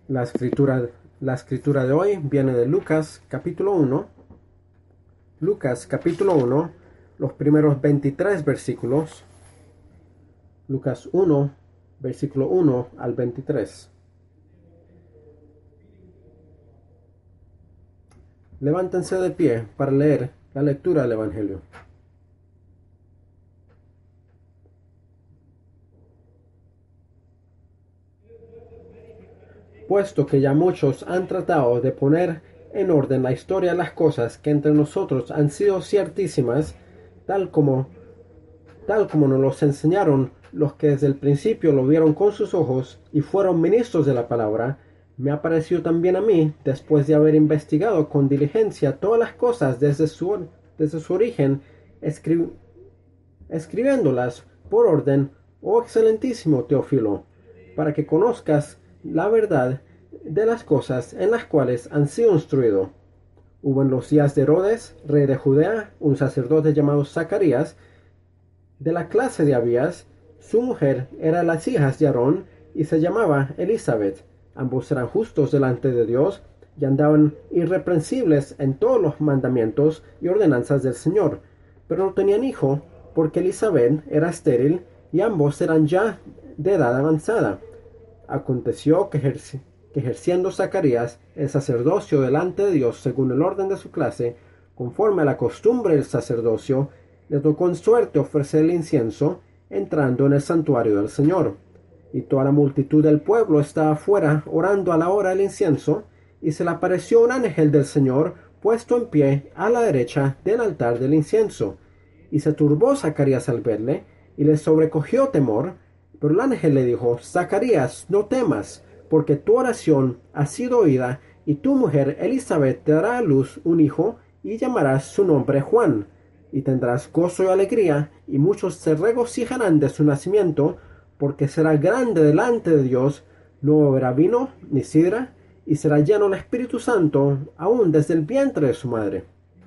La escritura, la escritura de hoy viene de Lucas capítulo 1. Lucas capítulo 1, los primeros 23 versículos. Lucas 1, versículo 1 al 23. Levántense de pie para leer la lectura del Evangelio. Puesto que ya muchos han tratado de poner en orden la historia de las cosas que entre nosotros han sido ciertísimas, tal como nos los enseñaron los que desde el principio lo vieron con sus ojos y fueron ministros de la palabra, me ha parecido también a mí, después de haber investigado con diligencia todas las cosas desde su origen, escribiéndolas por orden, oh excelentísimo Teófilo, para que conozcas la verdad de las cosas en las cuales han sido instruido. Hubo en los días de Herodes, rey de Judea, un sacerdote llamado Zacarías, de la clase de Abías. Su mujer era las hijas de Aarón y se llamaba Elizabeth. Ambos eran justos delante de Dios y andaban irreprensibles en todos los mandamientos y ordenanzas del Señor, pero no tenían hijo porque Elizabeth era estéril y ambos eran ya de edad avanzada. Aconteció que ejerciendo Zacarías el sacerdocio delante de Dios según el orden de su clase, conforme a la costumbre del sacerdocio, le tocó en suerte ofrecer el incienso entrando en el santuario del Señor. Y toda la multitud del pueblo estaba afuera orando a la hora del incienso, y se le apareció un ángel del Señor puesto en pie a la derecha del altar del incienso. Y se turbó Zacarías al verle, y le sobrecogió temor. Pero el ángel le dijo: Zacarías, no temas, porque tu oración ha sido oída, y tu mujer Elizabeth te dará a luz un hijo, y llamarás su nombre Juan. Y tendrás gozo y alegría, y muchos se regocijarán de su nacimiento, porque será grande delante de Dios, no beberá vino ni sidra, y será lleno del Espíritu Santo aún desde el vientre de su madre.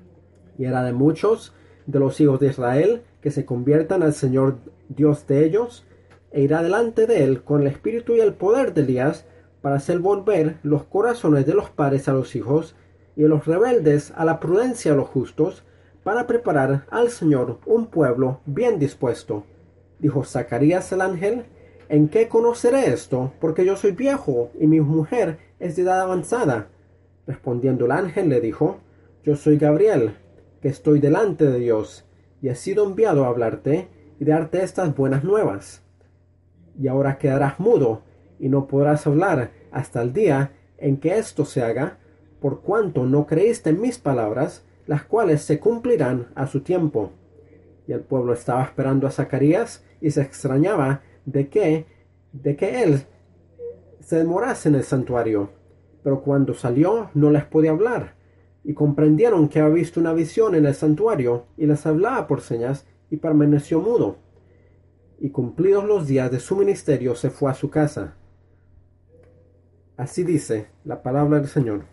Y era de muchos de los hijos de Israel que se conviertan al Señor Dios de ellos, e irá delante de él con el espíritu y el poder de Elías, para hacer volver los corazones de los padres a los hijos, y de los rebeldes a la prudencia de los justos, para preparar al Señor un pueblo bien dispuesto. Dijo Zacarías al ángel: ¿En qué conoceré esto? Porque yo soy viejo, y mi mujer es de edad avanzada. Respondiendo el ángel le dijo: Yo soy Gabriel, que estoy delante de Dios, y he sido enviado a hablarte y darte estas buenas nuevas. Y ahora quedarás mudo, y no podrás hablar hasta el día en que esto se haga, por cuanto no creíste en mis palabras, las cuales se cumplirán a su tiempo. Y el pueblo estaba esperando a Zacarías, y se extrañaba de que él se demorase en el santuario. Pero cuando salió no les podía hablar, y comprendieron que había visto una visión en el santuario, y les hablaba por señas, y permaneció mudo. Y cumplidos los días de su ministerio se fue a su casa. Así dice la palabra del Señor.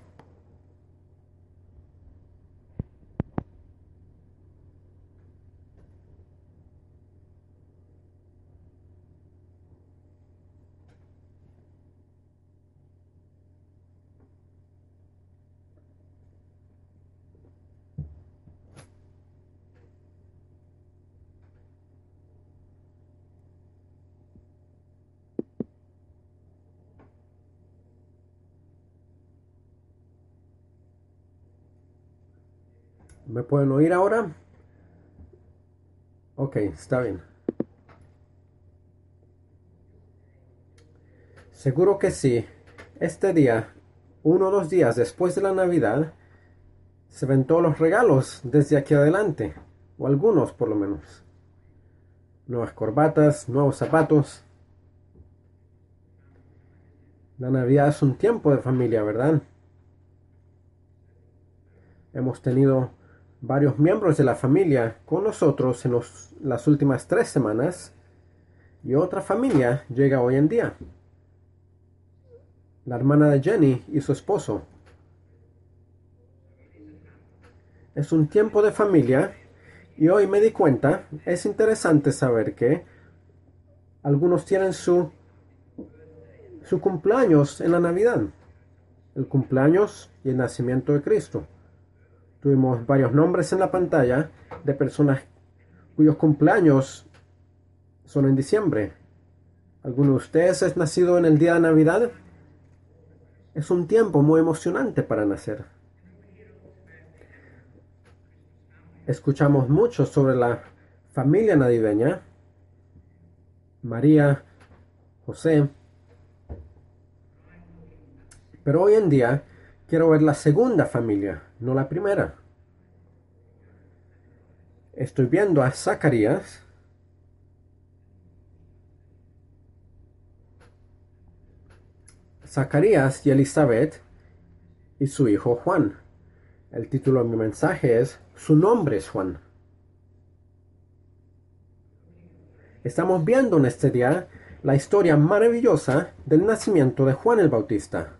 ¿Me pueden oír ahora? Ok, está bien. Seguro que sí. Este día, 1 o 2 días después de la Navidad, se ven todos los regalos desde aquí adelante, o algunos por lo menos. Nuevas corbatas, nuevos zapatos. La Navidad es un tiempo de familia, ¿verdad? Hemos tenido varios miembros de la familia con nosotros en las últimas 3 semanas, y otra familia llega hoy en día. La hermana de Jenny y su esposo. Es un tiempo de familia, y hoy me di cuenta, es interesante saber que algunos tienen su cumpleaños en la Navidad. el cumpleaños y el nacimiento de Cristo. Tuvimos varios nombres en la pantalla de personas cuyos cumpleaños son en diciembre. ¿Alguno de ustedes es nacido en el día de Navidad? Es un tiempo muy emocionante para nacer. Escuchamos mucho sobre la familia navideña, María, José. Pero hoy en día quiero ver la segunda familia, no la primera. Estoy viendo a Zacarías, y Elizabeth y su hijo Juan. El título de mi mensaje es Su nombre es Juan. Estamos viendo en este día la historia maravillosa del nacimiento de Juan el Bautista.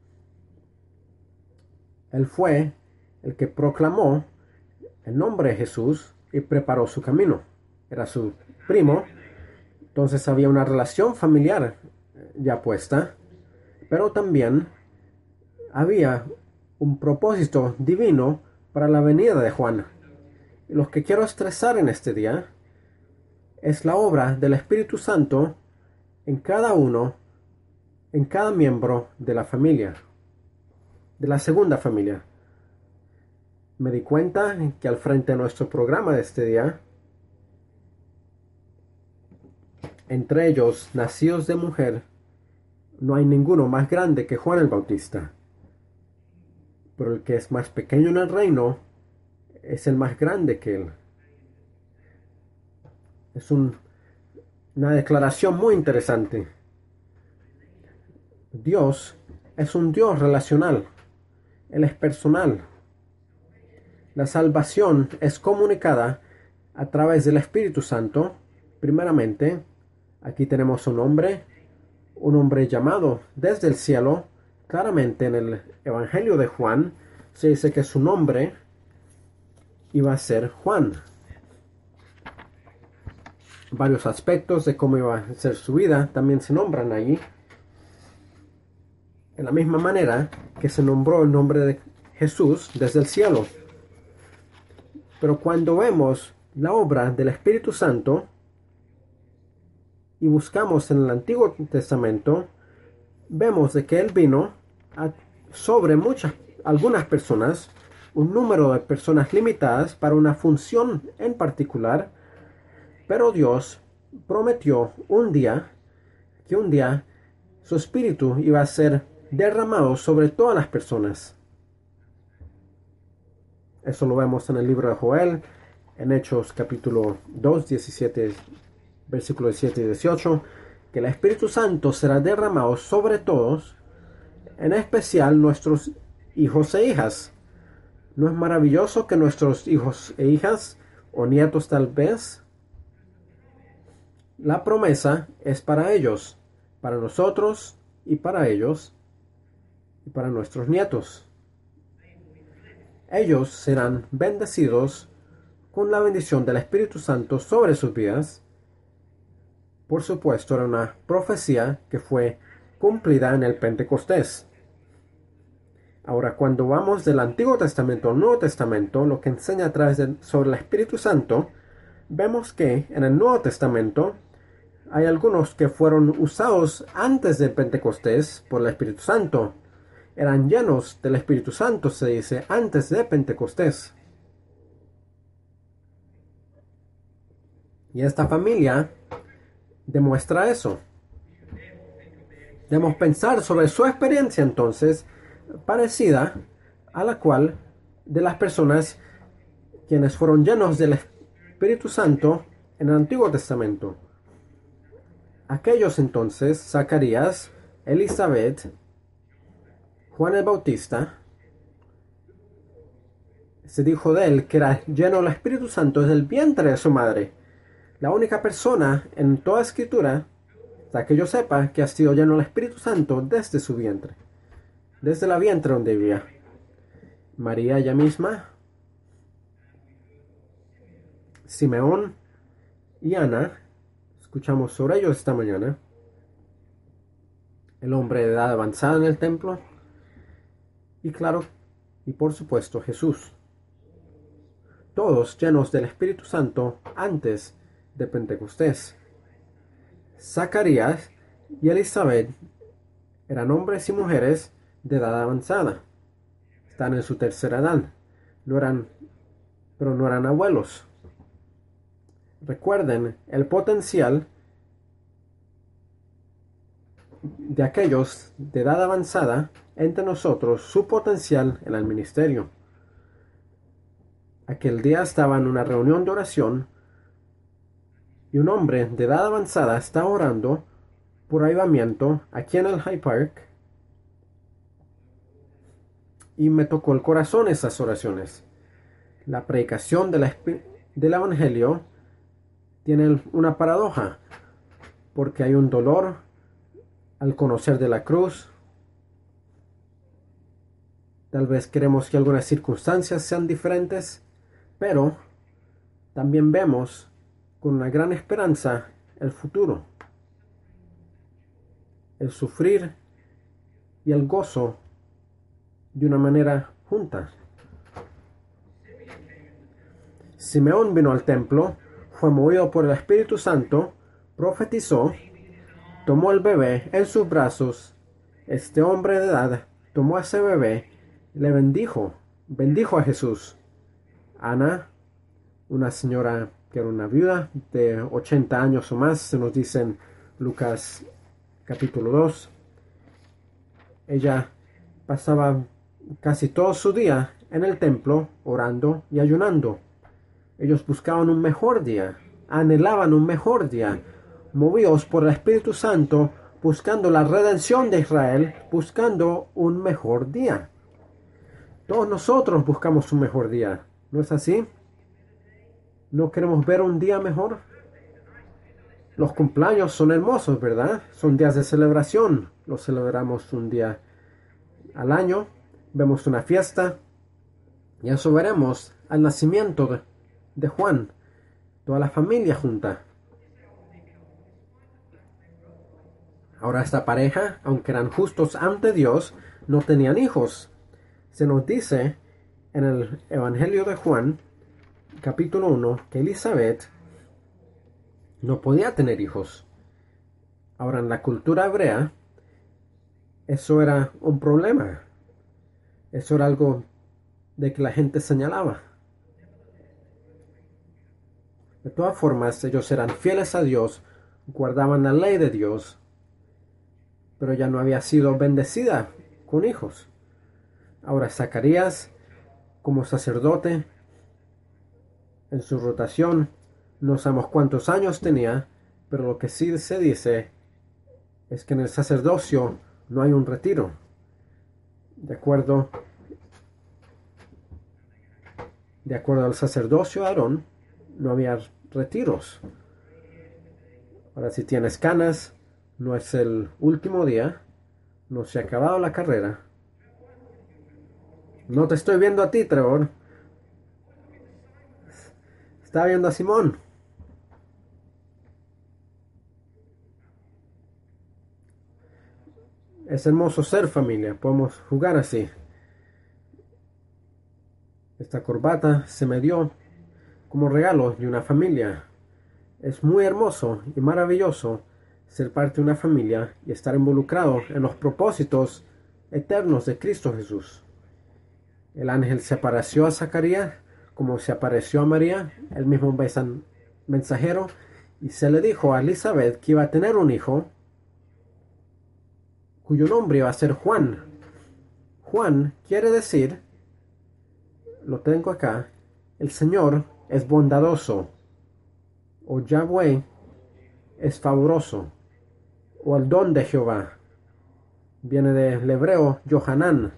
Él fue el que proclamó el nombre de Jesús y preparó su camino. Era su primo, entonces había una relación familiar ya puesta, pero también había un propósito divino para la venida de Juan. Y lo que quiero estresar en este día es la obra del Espíritu Santo en cada uno, en cada miembro de la familia, de la segunda familia. Me di cuenta que al frente de nuestro programa de este día, entre ellos, nacidos de mujer, no hay ninguno más grande que Juan el Bautista. Pero el que es más pequeño en el reino es el más grande que él. Es una declaración muy interesante. Dios es un Dios relacional. Él es personal. La salvación es comunicada a través del Espíritu Santo. Primeramente, aquí tenemos un hombre llamado desde el cielo. Claramente en el Evangelio de Juan se dice que su nombre iba a ser Juan. Varios aspectos de cómo iba a ser su vida también se nombran ahí. En la misma manera que se nombró el nombre de Jesús desde el cielo. Pero cuando vemos la obra del Espíritu Santo y buscamos en el Antiguo Testamento, vemos de que Él vino sobre algunas personas, un número de personas limitadas para una función en particular, pero Dios prometió que un día su Espíritu iba a ser derramado sobre todas las personas. Eso lo vemos en el libro de Joel, en Hechos capítulo 2, 17, versículos 17 y 18, que el Espíritu Santo será derramado sobre todos, en especial nuestros hijos e hijas. ¿No es maravilloso que nuestros hijos e hijas, o nietos tal vez, la promesa es para ellos, para nosotros y para ellos y para nuestros nietos? Ellos serán bendecidos con la bendición del Espíritu Santo sobre sus vidas. Por supuesto, era una profecía que fue cumplida en el Pentecostés. Ahora, cuando vamos del Antiguo Testamento al Nuevo Testamento, lo que enseña a través sobre el Espíritu Santo, vemos que en el Nuevo Testamento hay algunos que fueron usados antes del Pentecostés por el Espíritu Santo. Eran llenos del Espíritu Santo, se dice, antes de Pentecostés. Y esta familia demuestra eso. Debemos pensar sobre su experiencia entonces, parecida a la cual de las personas quienes fueron llenos del Espíritu Santo en el Antiguo Testamento. Aquellos entonces, Zacarías, Elizabeth, Juan el Bautista, se dijo de él que era lleno del Espíritu Santo desde el vientre de su madre. La única persona en toda Escritura, hasta que yo sepa, que ha sido lleno del Espíritu Santo desde su vientre. Desde la vientre donde vivía. María ella misma, Simeón y Ana, escuchamos sobre ellos esta mañana. El hombre de edad avanzada en el templo, y claro, y por supuesto Jesús. Todos llenos del Espíritu Santo antes de Pentecostés. Zacarías y Elizabeth eran hombres y mujeres de edad avanzada. Están en su tercera edad. Pero no eran abuelos. Recuerden el potencial de aquellos de edad avanzada entre nosotros, su potencial en el ministerio. Aquel día estaba en una reunión de oración y un hombre de edad avanzada está orando por avivamiento aquí en el Hyde Park, y me tocó el corazón esas oraciones. La predicación del Evangelio tiene una paradoja, porque hay un dolor al conocer de la cruz. Tal vez queremos que algunas circunstancias sean diferentes, pero también vemos con una gran esperanza el futuro, el sufrir y el gozo de una manera junta. Simeón vino al templo, fue movido por el Espíritu Santo, profetizó, tomó el bebé en sus brazos. Este hombre de edad tomó a ese bebé, le bendijo a Jesús. Ana, una señora que era una viuda de 80 años o más, se nos dice en Lucas capítulo 2. Ella pasaba casi todo su día en el templo orando y ayunando. Ellos buscaban un mejor día, anhelaban un mejor día, movidos por el Espíritu Santo, buscando la redención de Israel, buscando un mejor día. Todos nosotros buscamos un mejor día, ¿no es así? ¿No queremos ver un día mejor? Los cumpleaños son hermosos, ¿verdad? Son días de celebración. Los celebramos un día al año, vemos una fiesta, y eso veremos al nacimiento de Juan, toda la familia junta. Ahora esta pareja, aunque eran justos ante Dios, no tenían hijos. Se nos dice en el Evangelio de Juan, capítulo 1, que Elizabeth no podía tener hijos. Ahora en la cultura hebrea, eso era un problema. Eso era algo de que la gente señalaba. De todas formas, ellos eran fieles a Dios, guardaban la ley de Dios, pero ya no había sido bendecida con hijos. Ahora Zacarías, como sacerdote, en su rotación, no sabemos cuántos años tenía, pero lo que sí se dice es que en el sacerdocio no hay un retiro. De acuerdo al sacerdocio de Aarón, no había retiros. Ahora, si tienes canas, no es el último día, no se ha acabado la carrera. No te estoy viendo a ti, Trevor. Estaba viendo a Simón. Es hermoso ser familia, podemos jugar así. Esta corbata se me dio como regalo de una familia. Es muy hermoso y maravilloso ser parte de una familia y estar involucrado en los propósitos eternos de Cristo Jesús. El ángel se apareció a Zacarías como se apareció a María, el mismo mensajero, y se le dijo a Elizabeth que iba a tener un hijo cuyo nombre iba a ser Juan. Juan quiere decir, lo tengo acá, el Señor es bondadoso, o Yahweh es fabuloso, o el don de Jehová. Viene del hebreo Yohanan.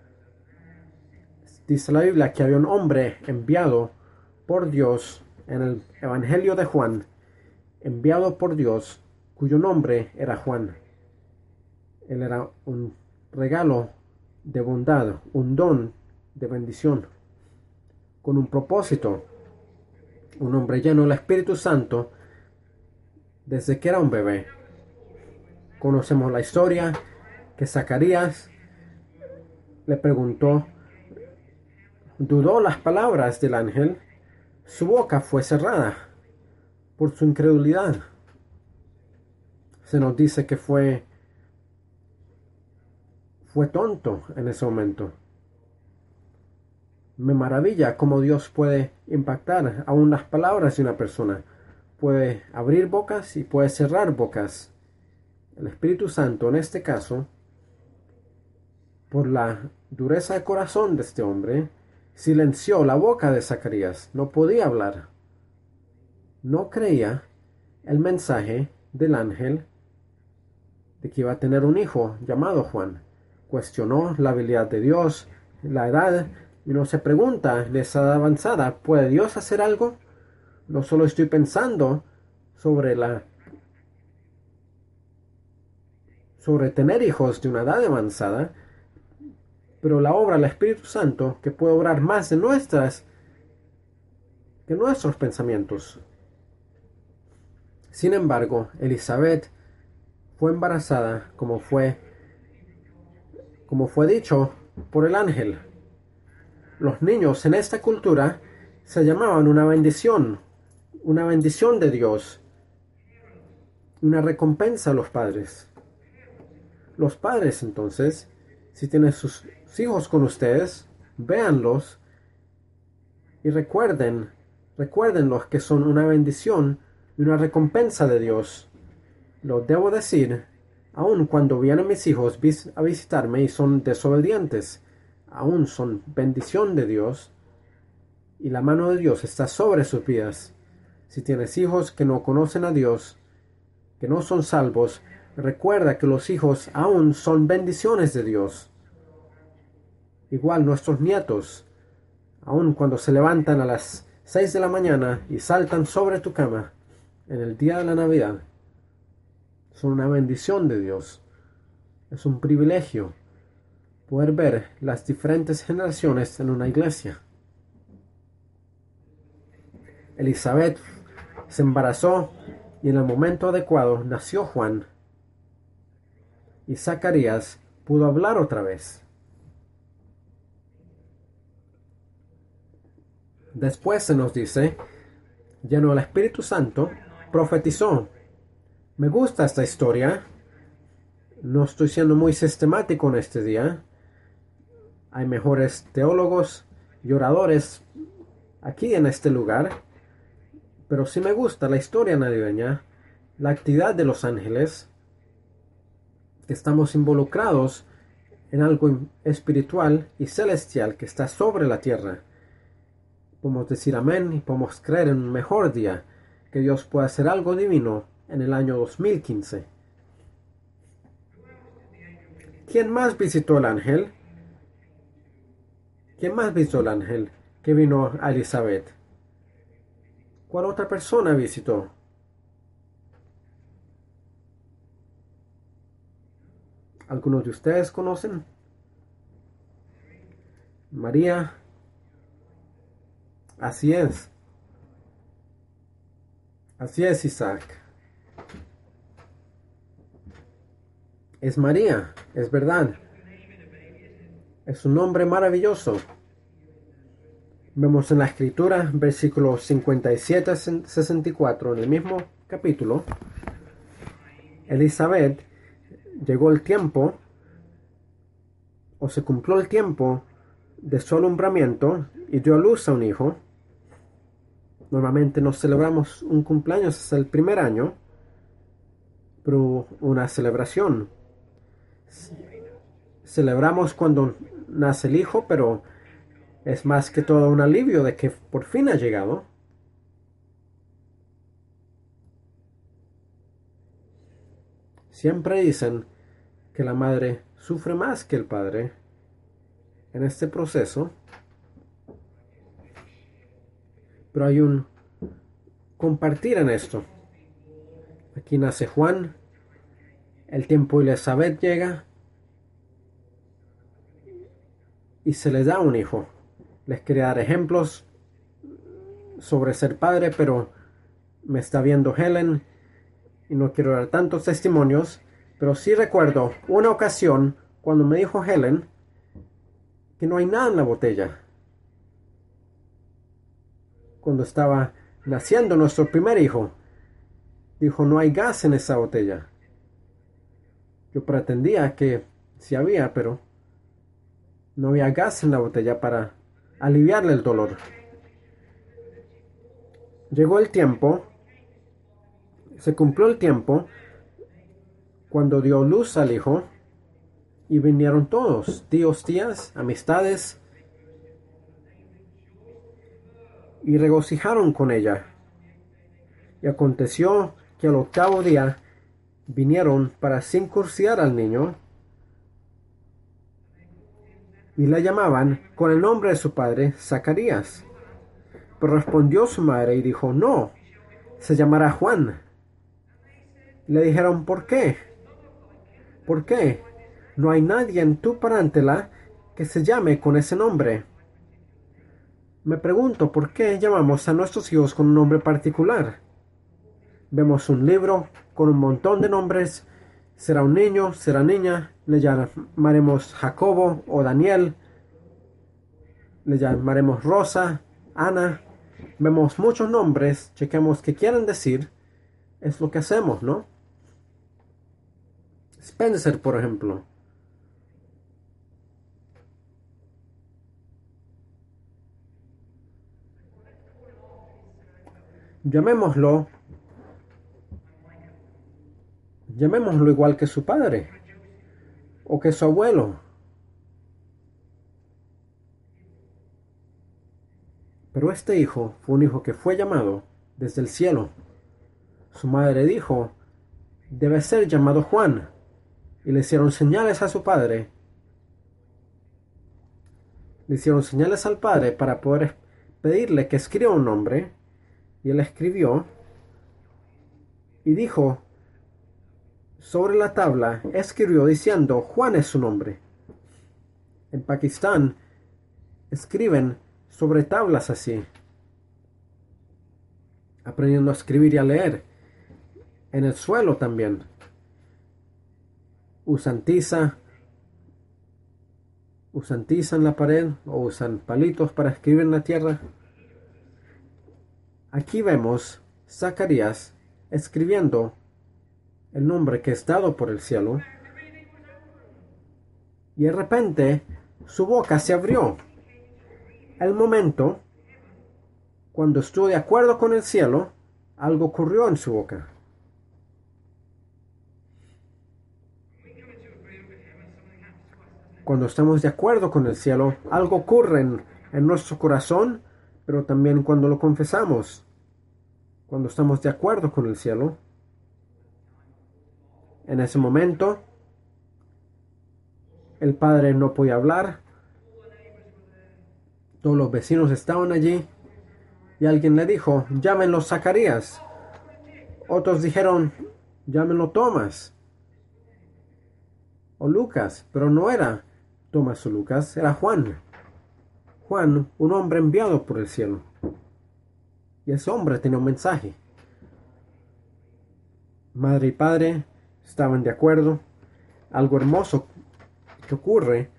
Dice la Biblia que había un hombre enviado por Dios en el Evangelio de Juan, enviado por Dios, cuyo nombre era Juan. Él era un regalo de bondad, un don de bendición, con un propósito. Un hombre lleno del Espíritu Santo desde que era un bebé. Conocemos la historia que Zacarías le preguntó, dudó las palabras del ángel, su boca fue cerrada por su incredulidad. Se nos dice que fue tonto en ese momento. Me maravilla cómo Dios puede impactar aún las palabras de una persona. Puede abrir bocas y puede cerrar bocas. El Espíritu Santo, en este caso, por la dureza de corazón de este hombre, silenció la boca de Zacarías. No podía hablar. No creía el mensaje del ángel de que iba a tener un hijo llamado Juan. Cuestionó la habilidad de Dios, la edad, y no se pregunta, en esa edad avanzada, ¿puede Dios hacer algo? No solo estoy pensando sobre tener hijos de una edad avanzada, pero la obra del Espíritu Santo que puede obrar más de que nuestros pensamientos. Sin embargo, Elizabeth fue embarazada como fue dicho por el ángel. Los niños en esta cultura se llamaban una bendición de Dios, una recompensa a los padres. Los padres, entonces, si tienen sus hijos con ustedes, véanlos y recuérdenlos que son una bendición y una recompensa de Dios. Lo debo decir, aun cuando vienen mis hijos a visitarme y son desobedientes, aún son bendición de Dios y la mano de Dios está sobre sus vidas. Si tienes hijos que no conocen a Dios, que no son salvos, recuerda que los hijos aún son bendiciones de Dios. Igual nuestros nietos, aun cuando se levantan a las 6 de la mañana y saltan sobre tu cama en el día de la Navidad, son una bendición de Dios. Es un privilegio poder ver las diferentes generaciones en una iglesia. Elizabeth se embarazó y en el momento adecuado nació Juan. Y Zacarías pudo hablar otra vez. Después se nos dice, lleno del Espíritu Santo, profetizó. Me gusta esta historia. No estoy siendo muy sistemático en este día. Hay mejores teólogos y oradores aquí en este lugar. Pero sí me gusta la historia navideña, la actividad de los ángeles, que estamos involucrados en algo espiritual y celestial que está sobre la tierra. Podemos decir amén y podemos creer en un mejor día, que Dios pueda hacer algo divino en el año 2015. ¿Quién más visitó el ángel? ¿Quién más visitó el ángel que vino a Elizabeth? ¿Cuál otra persona visitó? ¿Algunos de ustedes conocen? María. Así es. Así es, Isaac. Es María, es verdad. Es un nombre maravilloso. Vemos en la escritura, versículos 57-64, en el mismo capítulo. Elizabeth, llegó el tiempo, o se cumplió el tiempo de su alumbramiento y dio a luz a un hijo. Normalmente no celebramos un cumpleaños hasta el primer año, pero una celebración. Celebramos cuando nace el hijo, pero es más que todo un alivio de que por fin ha llegado. Siempre dicen que la madre sufre más que el padre en este proceso, pero hay un compartir en esto. Aquí nace Juan, el tiempo de Elizabeth llega y se les da un hijo. Les quería dar ejemplos sobre ser padre, pero me está viendo Helen y no quiero dar tantos testimonios, pero sí recuerdo una ocasión cuando me dijo Helen que no hay nada en la botella. Cuando estaba naciendo nuestro primer hijo, dijo, no hay gas en esa botella. Yo pretendía que sí había, pero no había gas en la botella para aliviarle el dolor. Llegó el tiempo, se cumplió el tiempo cuando dio luz al hijo y vinieron todos, tíos, tías, amistades, y regocijaron con ella. Y aconteció que al octavo día vinieron para circuncidar al niño y le llamaban con el nombre de su padre Zacarías. Pero respondió su madre y dijo, no, se llamará Juan. Le dijeron, ¿por qué? ¿Por qué? No hay nadie en tu parentela que se llame con ese nombre. Me pregunto por qué llamamos a nuestros hijos con un nombre particular. Vemos un libro con un montón de nombres. Será un niño, será niña. Le llamaremos Jacobo o Daniel. Le llamaremos Rosa, Ana. Vemos muchos nombres. Chequemos qué quieren decir. Es lo que hacemos, ¿no? Spencer, por ejemplo. Llamémoslo igual que su padre o que su abuelo. Pero este hijo fue un hijo que fue llamado desde el cielo. Su madre dijo, debe ser llamado Juan. Y le hicieron señales a su padre. Le hicieron señales al padre para poder pedirle que escriba un nombre. Y él escribió y dijo, sobre la tabla escribió diciendo, Juan es su nombre. En Pakistán escriben sobre tablas así, aprendiendo a escribir y a leer. En el suelo también. Usan tiza en la pared o usan palitos para escribir en la tierra. Aquí vemos Zacarías escribiendo el nombre que es dado por el cielo. Y de repente su boca se abrió. El momento cuando estuvo de acuerdo con el cielo, algo ocurrió en su boca. Cuando estamos de acuerdo con el cielo, algo ocurre en nuestro corazón, pero también cuando lo confesamos. Cuando estamos de acuerdo con el cielo, en ese momento, el padre no podía hablar. Todos los vecinos estaban allí y alguien le dijo, llámenlo Zacarías. Otros dijeron, llámenlo Tomás o Lucas, pero no era Tomás o Lucas, era Juan. Juan, un hombre enviado por el cielo. Y ese hombre tenía un mensaje. Madre y padre estaban de acuerdo. Algo hermoso ocurre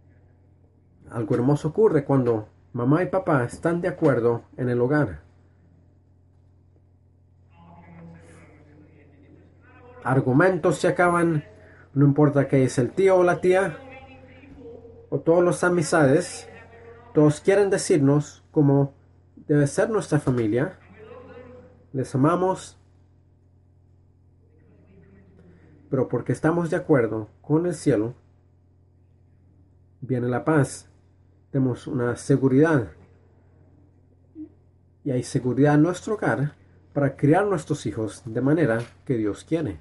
cuando mamá y papá están de acuerdo en el hogar. Argumentos se acaban, no importa que es el tío o la tía o todos los amistades, todos quieren decirnos cómo debe ser nuestra familia. Les amamos, pero porque estamos de acuerdo con el cielo, viene la paz. Tenemos una seguridad. Y hay seguridad en nuestro hogar para criar nuestros hijos de manera que Dios quiere.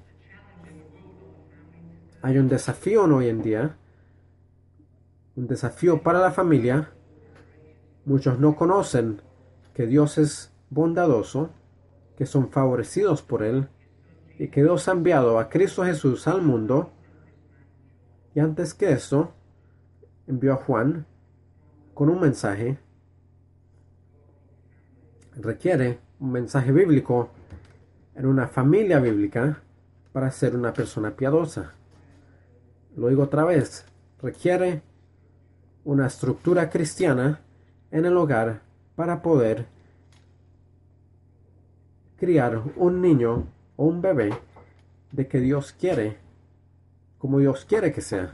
Hay un desafío hoy en día, un desafío para la familia. Muchos no conocen que Dios es bondadoso, que son favorecidos por Él y que Dios ha enviado a Cristo Jesús al mundo. Y antes que eso, envió a Juan con un mensaje. Requiere un mensaje bíblico en una familia bíblica para ser una persona piadosa. Lo digo otra vez, requiere una estructura cristiana en el hogar para poder criar un niño o un bebé de que Dios quiere, como Dios quiere que sea.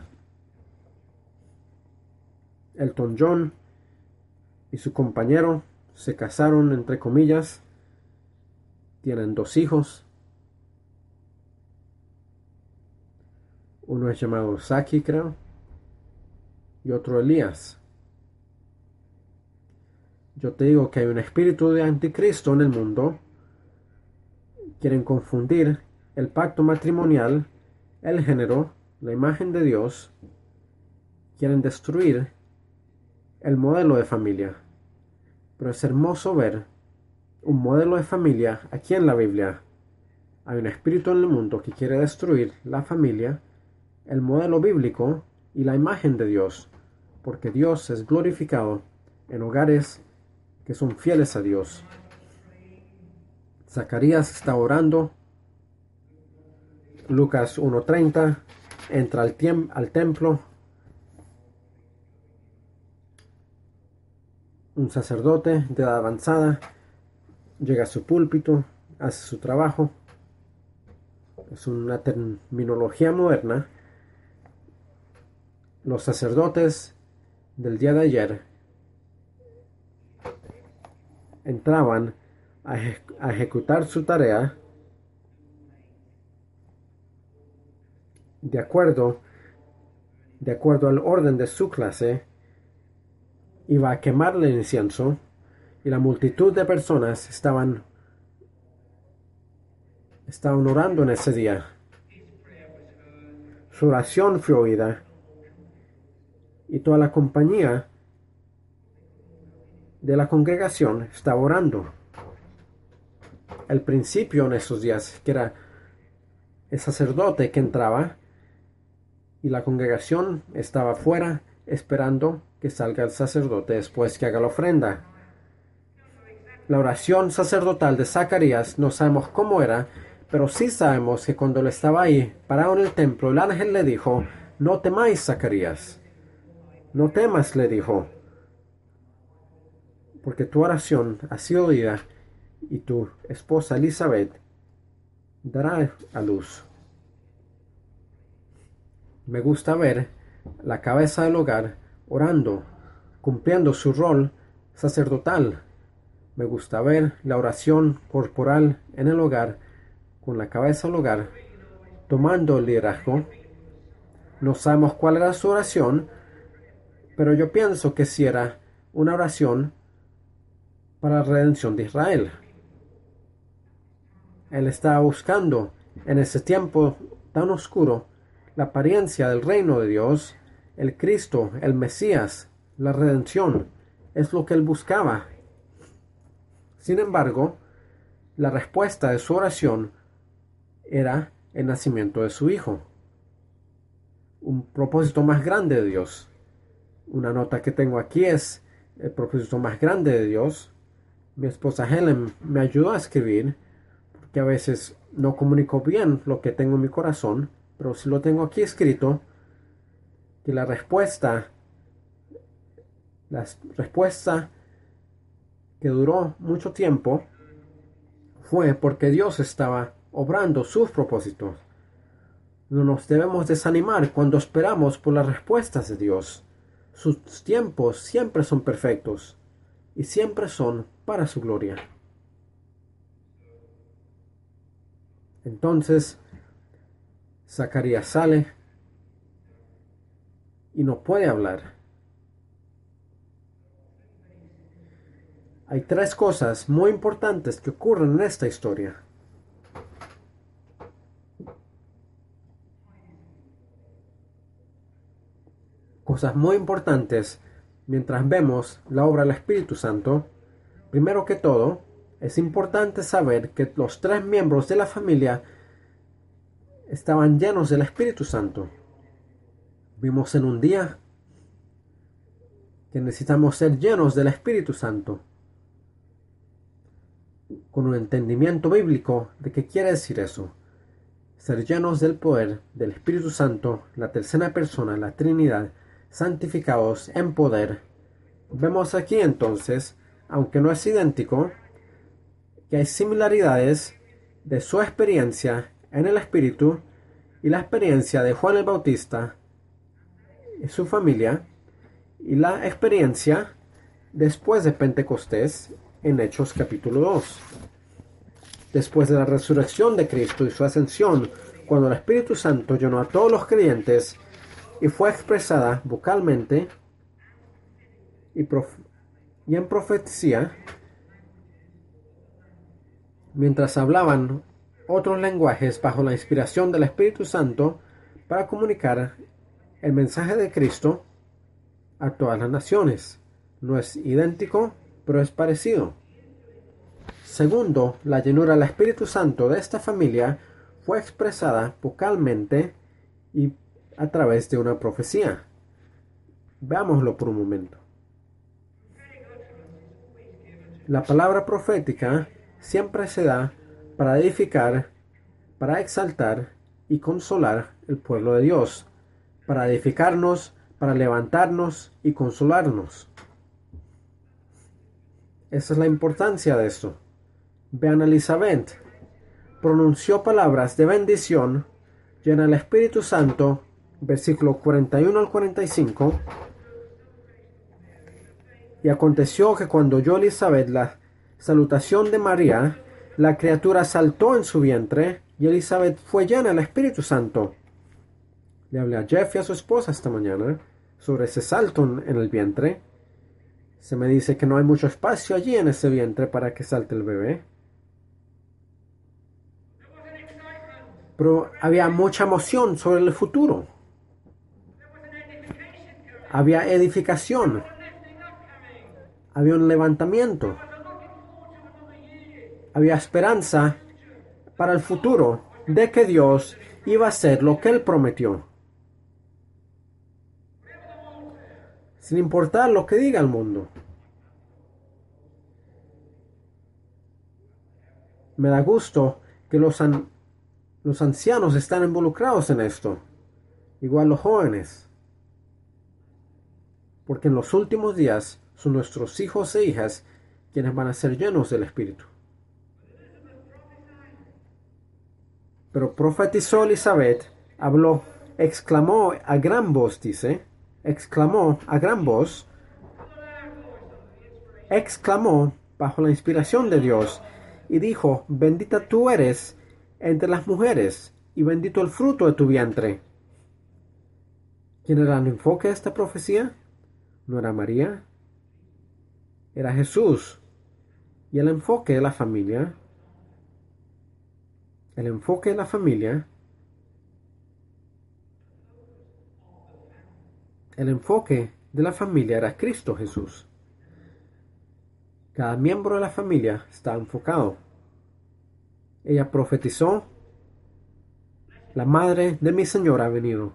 Elton John y su compañero se casaron, entre comillas, tienen 2 hijos. Uno es llamado Saki, creo, y otro Elías. Yo te digo que hay un espíritu de anticristo en el mundo. Quieren confundir el pacto matrimonial, el género, la imagen de Dios. Quieren destruir el modelo de familia. Pero es hermoso ver un modelo de familia aquí en la Biblia. Hay un espíritu en el mundo que quiere destruir la familia, el modelo bíblico y la imagen de Dios, porque Dios es glorificado en hogares que son fieles a Dios. Zacarías está orando. Lucas 1:30 entra al templo. Un sacerdote de edad avanzada llega a su púlpito, hace su trabajo. Es una terminología moderna. Los sacerdotes del día de ayer entraban a ejecutar su tarea de acuerdo al orden de su clase. Iba a quemar el incienso y la multitud de personas estaban orando en ese día. Su oración fue oída y toda la compañía de la congregación estaba orando. El principio en esos días, que era el sacerdote que entraba y la congregación estaba afuera esperando que salga el sacerdote después que haga la ofrenda. La oración sacerdotal de Zacarías no sabemos cómo era, pero sí sabemos que cuando él estaba ahí, parado en el templo, el ángel le dijo: no temáis, Zacarías. No temas, le dijo, porque tu oración ha sido oída y tu esposa Elizabeth dará a luz. Me gusta ver la cabeza del hogar orando, cumpliendo su rol sacerdotal. Me gusta ver la oración corporal en el hogar, con la cabeza del hogar, tomando el liderazgo. No sabemos cuál era su oración, pero yo pienso que sí era una oración para la redención de Israel. Él estaba buscando en ese tiempo tan oscuro la apariencia del reino de Dios, el Cristo, el Mesías, la redención. Es lo que él buscaba. Sin embargo, la respuesta de su oración era el nacimiento de su hijo. Un propósito más grande de Dios. Una nota que tengo aquí es el propósito más grande de Dios. Mi esposa Helen me ayudó a escribir, porque a veces no comunico bien lo que tengo en mi corazón, pero si lo tengo aquí escrito, que la respuesta que duró mucho tiempo fue porque Dios estaba obrando sus propósitos. No nos debemos desanimar cuando esperamos por las respuestas de Dios. Sus tiempos siempre son perfectos y siempre son para su gloria. Entonces, Zacarías sale y no puede hablar. Hay 3 cosas muy importantes que ocurren en esta historia. Cosas muy importantes mientras vemos la obra del Espíritu Santo. Primero que todo, es importante saber que los 3 miembros de la familia estaban llenos del Espíritu Santo. Vimos en un día que necesitamos ser llenos del Espíritu Santo, con un entendimiento bíblico de qué quiere decir eso. Ser llenos del poder del Espíritu Santo, la tercera persona, la Trinidad, santificados en poder. Vemos aquí entonces, aunque no es idéntico, que hay similaridades de su experiencia en el Espíritu y la experiencia de Juan el Bautista y su familia y la experiencia después de Pentecostés en Hechos capítulo 2. Después de la resurrección de Cristo y su ascensión, cuando el Espíritu Santo llenó a todos los creyentes y fue expresada vocalmente y en profecía, mientras hablaban otros lenguajes bajo la inspiración del Espíritu Santo para comunicar el mensaje de Cristo a todas las naciones. No es idéntico, pero es parecido. Segundo, la llenura del Espíritu Santo de esta familia fue expresada vocalmente y a través de una profecía. Veámoslo por un momento. La palabra profética siempre se da para edificar, para exaltar y consolar el pueblo de Dios, para edificarnos, para levantarnos y consolarnos. Esa es la importancia de esto. Vean a Elizabeth. Pronunció palabras de bendición, llena del Espíritu Santo, versículo 41 al 45. Y aconteció que cuando oyó Elizabeth la salutación de María, la criatura saltó en su vientre, y Elizabeth fue llena del Espíritu Santo. Le hablé a Jeff y a su esposa esta mañana sobre ese salto en el vientre. Se me dice que no hay mucho espacio allí en ese vientre para que salte el bebé. Pero había mucha emoción sobre el futuro. Había edificación. Había un levantamiento. Había esperanza para el futuro de que Dios iba a hacer lo que Él prometió. Sin importar lo que diga el mundo. Me da gusto que los ancianos están involucrados en esto. Igual los jóvenes. Porque en los últimos días son nuestros hijos e hijas quienes van a ser llenos del Espíritu. Pero profetizó Elizabeth, habló, exclamó a gran voz, exclamó a gran voz, exclamó bajo la inspiración de Dios y dijo, bendita tú eres entre las mujeres y bendito el fruto de tu vientre. ¿Quién era el enfoque de esta profecía? ¿No era María? Era Jesús. Y el enfoque de la familia, el enfoque de la familia era Cristo Jesús. Cada miembro de la familia está enfocado. Ella profetizó, la madre de mi Señor ha venido.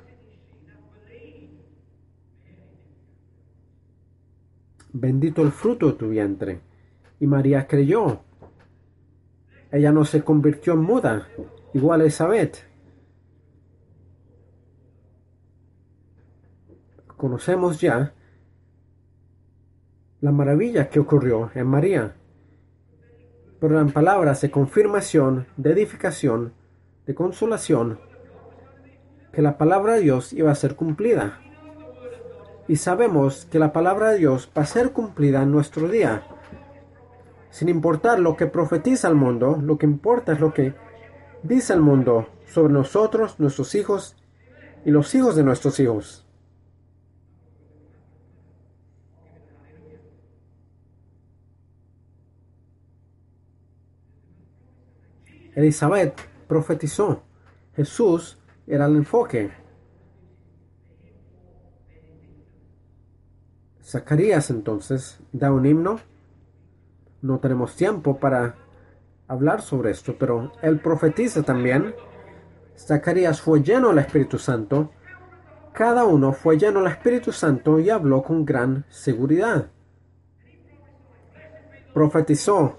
Bendito el fruto de tu vientre. Y María creyó. Ella no se convirtió en muda, igual a Elizabeth. Conocemos ya la maravilla que ocurrió en María. Pero en palabras de confirmación, de edificación, de consolación, que la palabra de Dios iba a ser cumplida. Y sabemos que la palabra de Dios va a ser cumplida en nuestro día. Sin importar lo que profetiza el mundo, lo que importa es lo que dice el mundo sobre nosotros, nuestros hijos y los hijos de nuestros hijos. Elizabeth profetizó. Jesús era el enfoque. Zacarías entonces da un himno. No tenemos tiempo para hablar sobre esto, pero él profetiza también. Zacarías fue lleno del Espíritu Santo. Cada uno fue lleno del Espíritu Santo y habló con gran seguridad. Profetizó.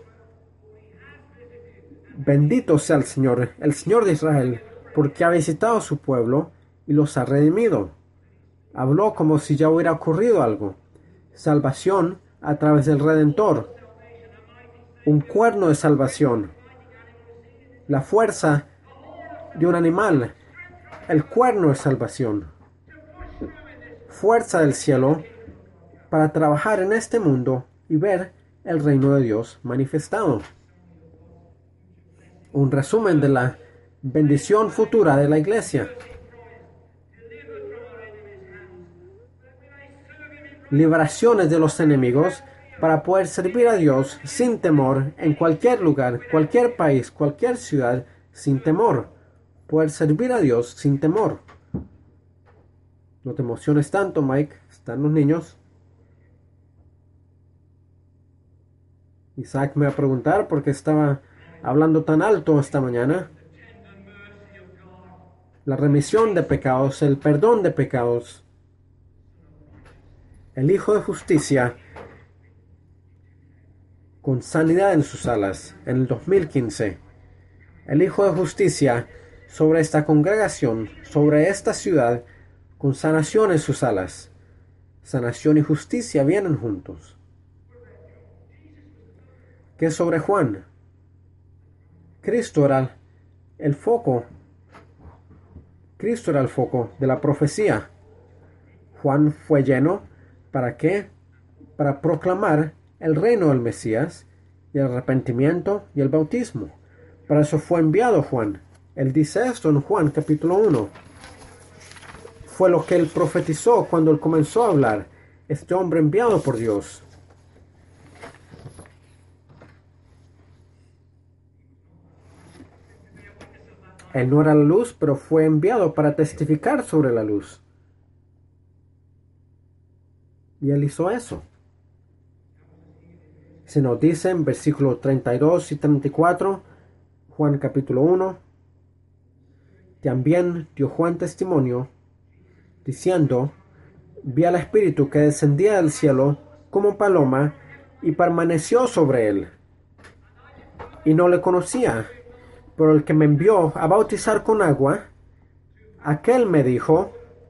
Bendito sea el Señor de Israel, porque ha visitado a su pueblo y los ha redimido. Habló como si ya hubiera ocurrido algo. Salvación a través del Redentor. Un cuerno de salvación. La fuerza de un animal. El cuerno de salvación. Fuerza del cielo para trabajar en este mundo y ver el reino de Dios manifestado. Un resumen de la bendición futura de la iglesia. Liberaciones de los enemigos para poder servir a Dios sin temor en cualquier lugar, cualquier país, cualquier ciudad, sin temor. Poder servir a Dios sin temor. No te emociones tanto, Mike. Están los niños. Isaac me va a preguntar por qué estaba hablando tan alto esta mañana. La remisión de pecados, el perdón de pecados. El Hijo de Justicia con sanidad en sus alas en el 2015. El Hijo de Justicia sobre esta congregación, sobre esta ciudad, con sanación en sus alas. Sanación y justicia vienen juntos. ¿Qué sobre Juan? Cristo era el foco. Cristo era el foco de la profecía. Juan fue lleno, ¿para qué? Para proclamar el reino del Mesías y el arrepentimiento y el bautismo. Para eso fue enviado Juan. Él dice esto en Juan capítulo 1. Fue lo que él profetizó cuando él comenzó a hablar. Este hombre enviado por Dios. Él no era la luz, pero fue enviado para testificar sobre la luz. Y él hizo eso. Se nos dice en versículos 32 y 34, Juan capítulo 1, también dio Juan testimonio, diciendo, vi al Espíritu que descendía del cielo como paloma y permaneció sobre él. Y no le conocía, pero el que me envió a bautizar con agua, aquel me dijo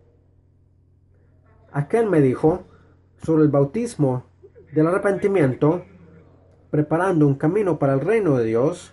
sobre el bautismo del arrepentimiento, preparando un camino para el reino de Dios,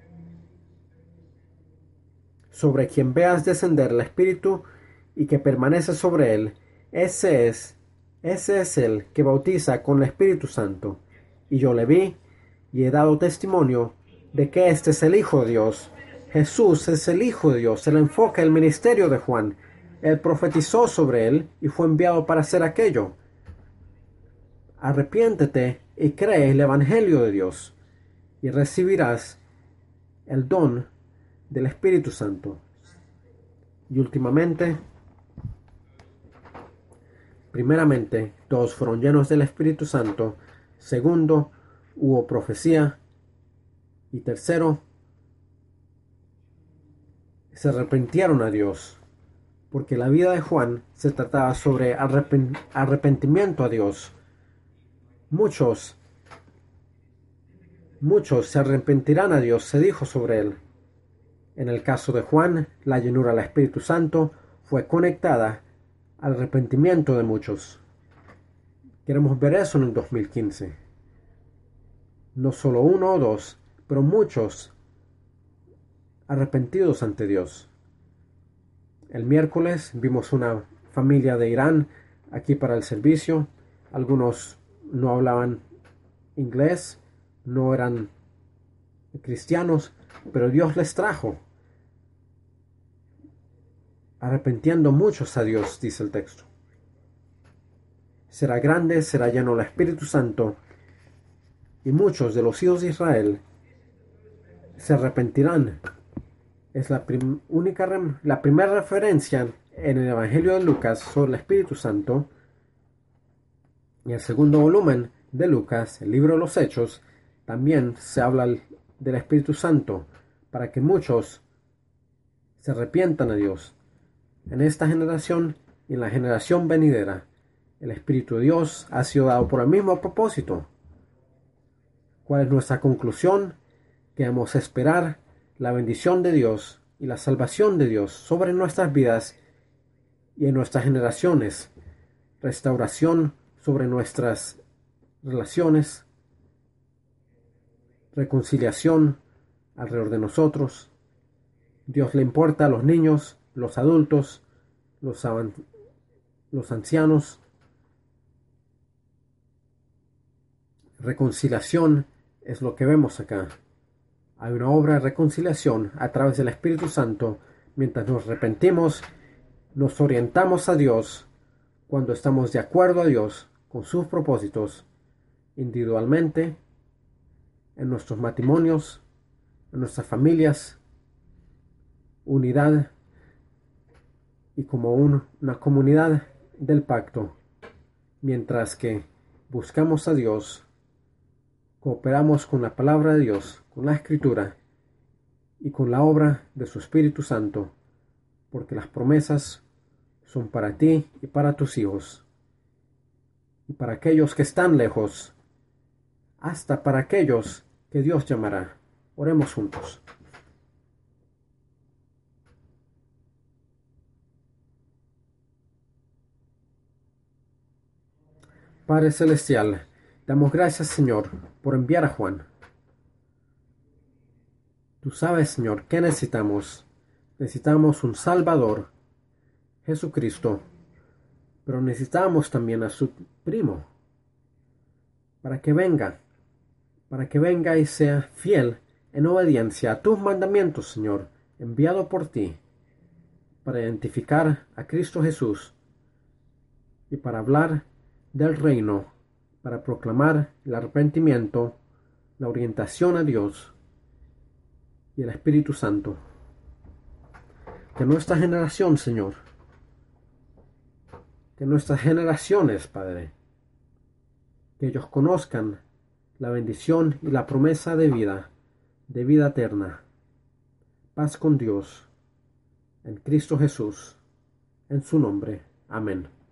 sobre quien veas descender el Espíritu y que permanece sobre él, ese es el que bautiza con el Espíritu Santo. Y yo le vi y he dado testimonio de que este es el Hijo de Dios. Jesús es el Hijo de Dios. El enfoque del ministerio de Juan. Él profetizó sobre él y fue enviado para hacer aquello. Arrepiéntete y cree el Evangelio de Dios y recibirás el don del Espíritu Santo. Y últimamente, primeramente, todos fueron llenos del Espíritu Santo. Segundo, hubo profecía. Y tercero, se arrepintieron a Dios. Porque la vida de Juan se trataba sobre arrepentimiento a Dios. Muchos se arrepentirán a Dios, se dijo sobre él. En el caso de Juan, la llenura del Espíritu Santo fue conectada al arrepentimiento de muchos. Queremos ver eso en el 2015. No solo uno o dos, pero muchos arrepentidos ante Dios. El miércoles vimos una familia de Irán aquí para el servicio. Algunos no hablaban inglés, no eran cristianos, pero Dios les trajo, arrepintiendo muchos a Dios, dice el texto. Será grande, será lleno del Espíritu Santo, y muchos de los hijos de Israel se arrepentirán. Es la primera referencia en el Evangelio de Lucas sobre el Espíritu Santo. Y el segundo volumen de Lucas, el libro de los Hechos, también se habla del Espíritu Santo para que muchos se arrepientan a Dios. En esta generación y en la generación venidera, el Espíritu de Dios ha sido dado por el mismo propósito. ¿Cuál es nuestra conclusión? Que debemos esperar la bendición de Dios y la salvación de Dios sobre nuestras vidas y en nuestras generaciones, restauración sobre nuestras relaciones, reconciliación alrededor de nosotros. Dios le importa a los niños, los adultos, los ancianos. Reconciliación es lo que vemos acá. Hay una obra de reconciliación a través del Espíritu Santo mientras nos arrepentimos, nos orientamos a Dios, cuando estamos de acuerdo a Dios con sus propósitos, individualmente, en nuestros matrimonios, en nuestras familias, unidad y como una comunidad del pacto, mientras que buscamos a Dios, cooperamos con la palabra de Dios, con la Escritura y con la obra de su Espíritu Santo, porque las promesas son para ti y para tus hijos, y para aquellos que están lejos, hasta para aquellos que Dios llamará. Oremos juntos. Padre Celestial, damos gracias, Señor, por enviar a Juan. Tú sabes, Señor, que necesitamos. Necesitamos un Salvador, Jesucristo, pero necesitamos también a su primo, para que venga y sea fiel en obediencia a tus mandamientos, Señor, enviado por ti, para identificar a Cristo Jesús y para hablar del reino, para proclamar el arrepentimiento, la orientación a Dios y el Espíritu Santo. Que nuestra generación, Señor, que nuestras generaciones, Padre, que ellos conozcan la bendición y la promesa de vida eterna. Paz con Dios, en Cristo Jesús, en su nombre. Amén.